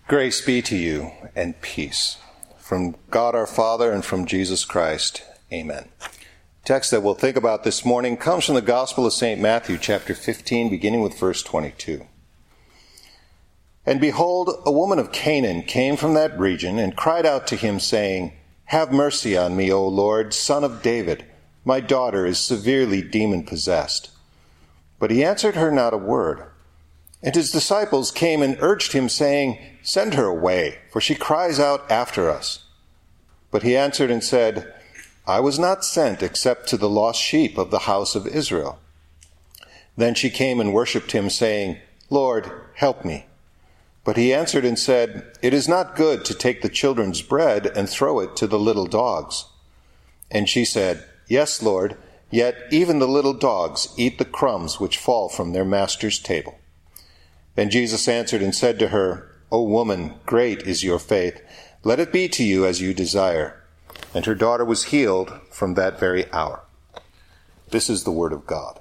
Grace be to you and peace from God our Father and from Jesus Christ. Amen. Text that we'll think about this morning comes from the Gospel of St. Matthew, chapter 15, beginning with verse 22. And behold, a woman of Canaan came from that region and cried out to him, saying, Have mercy on me, O Lord, Son of David. My daughter is severely demon-possessed. But he answered her not a word. And his disciples came and urged him, saying, Send her away, for she cries out after us. But he answered and said, I was not sent except to the lost sheep of the house of Israel. Then she came and worshipped him, saying, Lord, help me. But he answered and said, It is not good to take the children's bread and throw it to the little dogs. And she said, Yes, Lord, yet even the little dogs eat the crumbs which fall from their master's table. Then Jesus answered and said to her, O woman, great is your faith. Let it be to you as you desire. And her daughter was healed from that very hour. This is the word of God.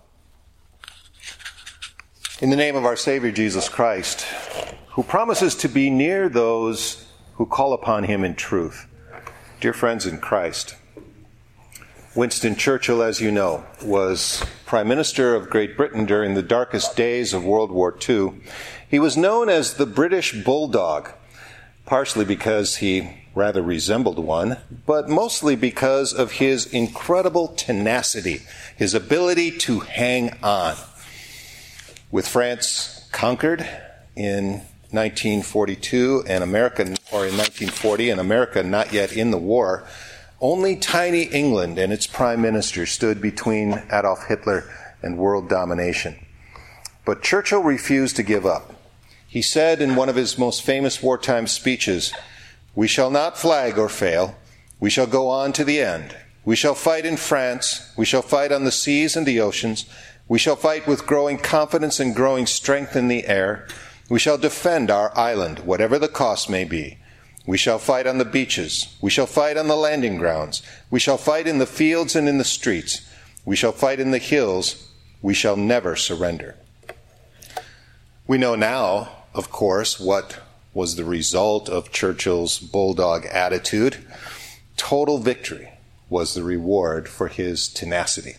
In the name of our Savior Jesus Christ, who promises to be near those who call upon him in truth. Dear friends in Christ, Winston Churchill, as you know, was Prime Minister of Great Britain during the darkest days of World War II. He was known as the British Bulldog, partially because he rather resembled one, but mostly because of his incredible tenacity, his ability to hang on. With France conquered in 1942 and in 1940, and America not yet in the war, only tiny England and its prime minister stood between Adolf Hitler and world domination. But Churchill refused to give up. He said in one of his most famous wartime speeches, We shall not flag or fail. We shall go on to the end. We shall fight in France. We shall fight on the seas and the oceans. We shall fight with growing confidence and growing strength in the air. We shall defend our island, whatever the cost may be. We shall fight on the beaches. We shall fight on the landing grounds. We shall fight in the fields and in the streets. We shall fight in the hills. We shall never surrender. We know now, of course, what was the result of Churchill's bulldog attitude. Total victory was the reward for his tenacity.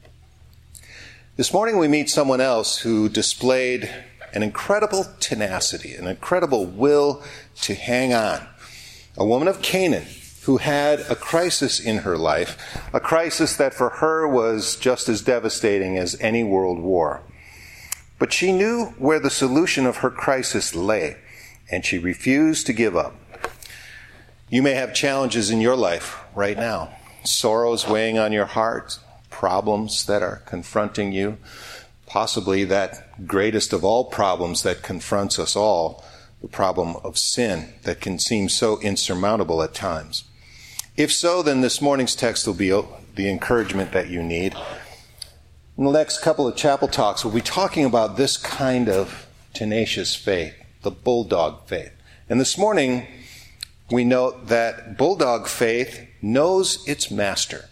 This morning we meet someone else who displayed an incredible tenacity, an incredible will to hang on. A woman of Canaan who had a crisis in her life, a crisis that for her was just as devastating as any world war. But she knew where the solution of her crisis lay, and she refused to give up. You may have challenges in your life right now, sorrows weighing on your heart, problems that are confronting you, possibly that greatest of all problems that confronts us all, the problem of sin that can seem so insurmountable at times. If so, then this morning's text will be the encouragement that you need. In the next couple of chapel talks, we'll be talking about this kind of tenacious faith, the bulldog faith. And this morning, we note that bulldog faith knows its master.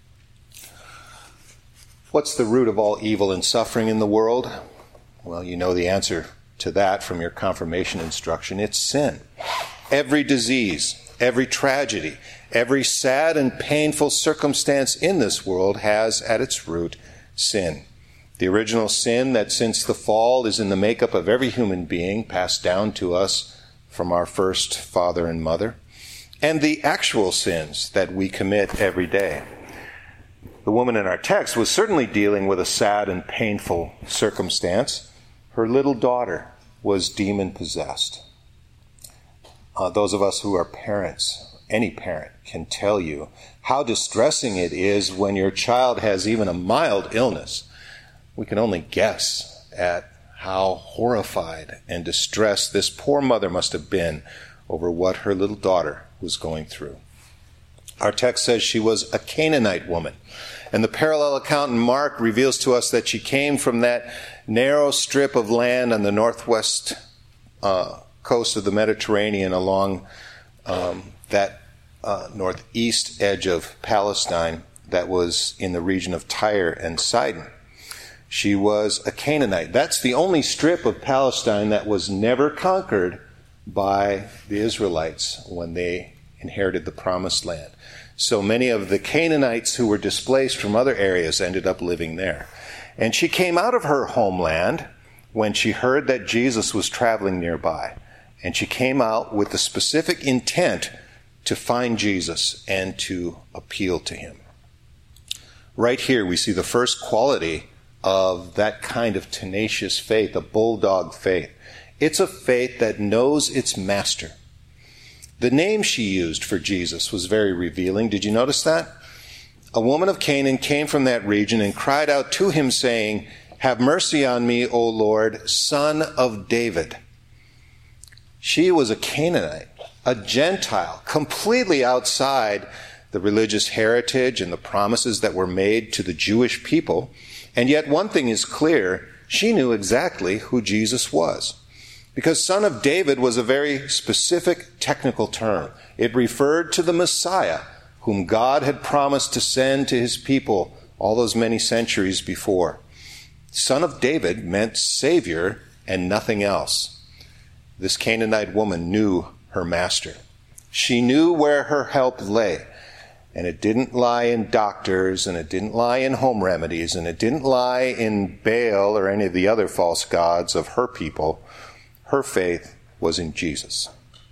What's the root of all evil and suffering in the world? Well, you know the answer to that from your confirmation instruction. It's sin. Every disease, every tragedy, every sad and painful circumstance in this world has at its root sin. The original sin that since the fall is in the makeup of every human being, passed down to us from our first father and mother, and the actual sins that we commit every day. The woman in our text was certainly dealing with a sad and painful circumstance. Her little daughter was demon-possessed. Those of us who are parents, any parent can tell you how distressing it is when your child has even a mild illness. We can only guess at how horrified and distressed this poor mother must have been over what her little daughter was going through. Our text says she was a Canaanite woman. And the parallel account in Mark reveals to us that she came from that narrow strip of land on the northwest coast of the Mediterranean along that northeast edge of Palestine that was in the region of Tyre and Sidon. She was a Canaanite. That's the only strip of Palestine that was never conquered by the Israelites when they inherited the Promised Land. So many of the Canaanites who were displaced from other areas ended up living there. And she came out of her homeland when she heard that Jesus was traveling nearby. And she came out with the specific intent to find Jesus and to appeal to him. Right here we see the first quality of that kind of tenacious faith, a bulldog faith. It's a faith that knows its master. The name she used for Jesus was very revealing. Did you notice that? A woman of Canaan came from that region and cried out to him, saying, "Have mercy on me, O Lord, Son of David." She was a Canaanite, a Gentile, completely outside the religious heritage and the promises that were made to the Jewish people. And yet one thing is clear, she knew exactly who Jesus was. Because Son of David was a very specific technical term. It referred to the Messiah, whom God had promised to send to his people all those many centuries before. Son of David meant Savior and nothing else. This Canaanite woman knew her master. She knew where her help lay. And it didn't lie in doctors, and it didn't lie in home remedies, and it didn't lie in Baal or any of the other false gods of her people. Her faith was in Jesus.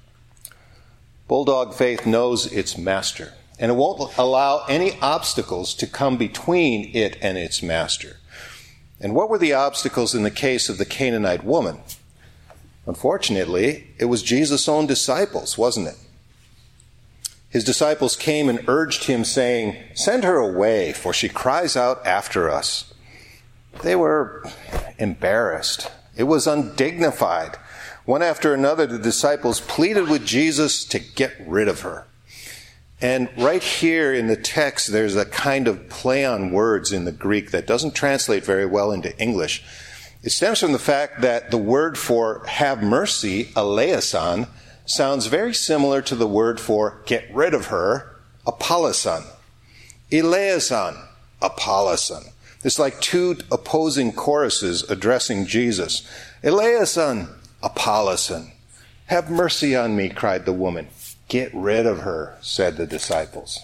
Bulldog faith knows its master, and it won't allow any obstacles to come between it and its master. And what were the obstacles in the case of the Canaanite woman? Unfortunately, it was Jesus' own disciples, wasn't it? His disciples came and urged him, saying, "Send her away, for she cries out after us." They were embarrassed. It was undignified. One after another, the disciples pleaded with Jesus to get rid of her. And right here in the text, there's a kind of play on words in the Greek that doesn't translate very well into English. It stems from the fact that the word for have mercy, eleison, sounds very similar to the word for get rid of her, apolloson. Eleison, apolloson. It's like two opposing choruses addressing Jesus. Eleison, apolloson. Have mercy on me, cried the woman. Get rid of her, said the disciples.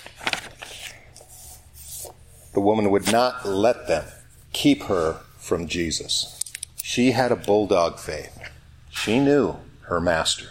The woman would not let them keep her from Jesus. She had a bulldog faith. She knew her master.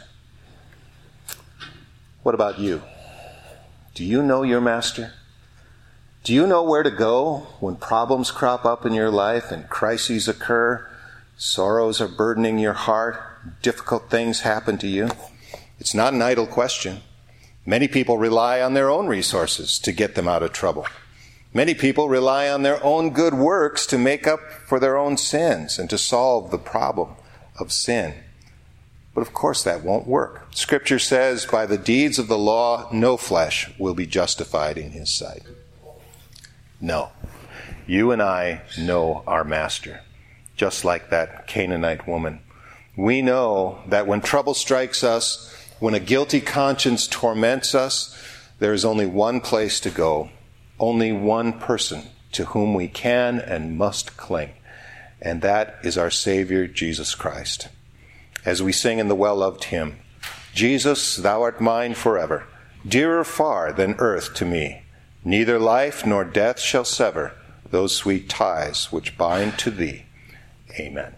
What about you? Do you know your master? Do you know where to go when problems crop up in your life and crises occur, sorrows are burdening your heart, difficult things happen to you? It's not an idle question. Many people rely on their own resources to get them out of trouble. Many people rely on their own good works to make up for their own sins and to solve the problem of sin. But of course that won't work. Scripture says, by the deeds of the law, no flesh will be justified in his sight. No. You and I know our master, just like that Canaanite woman. We know that when trouble strikes us, when a guilty conscience torments us, there is only one place to go, only one person to whom we can and must cling, and that is our Savior, Jesus Christ. As we sing in the well-loved hymn, Jesus, thou art mine forever, dearer far than earth to me. Neither life nor death shall sever those sweet ties which bind to thee. Amen.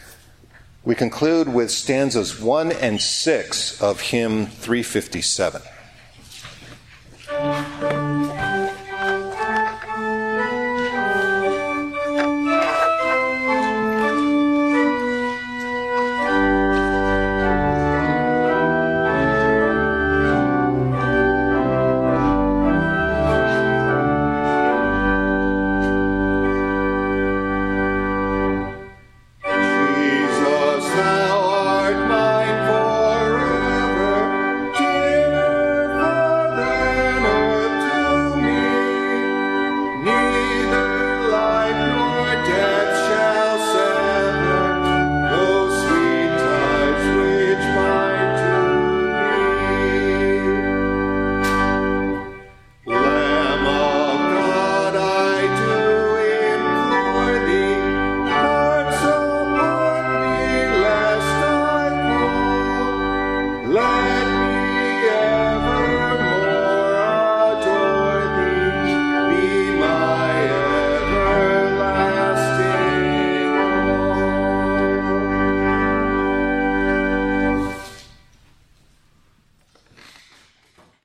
We conclude with stanzas 1 and 6 of hymn 357.